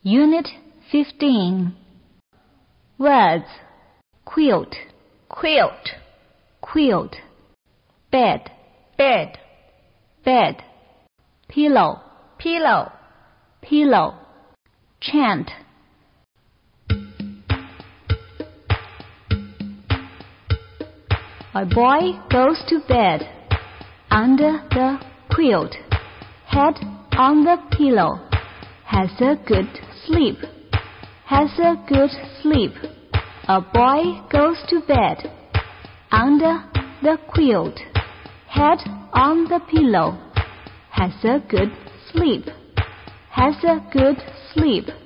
Unit 15. Words. Quilt, quilt, quilt. Bed, bed, bed. Pillow, pillow, pillow. Chant. A boy goes to bed under the quilt, head on the pillow, has a good sleep, has a good sleep. A boy goes to bed under the quilt, head on the pillow, has a good sleep, has a good sleep.